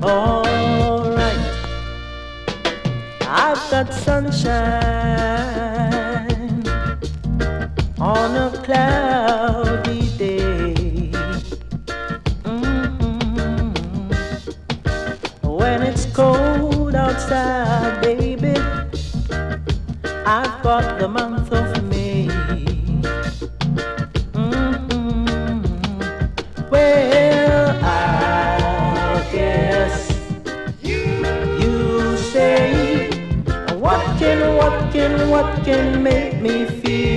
Alright, I've got sunshine on a cloudy day. When it's cold outside, baby, I've got the month of May. Well, I guess you say what can make me feel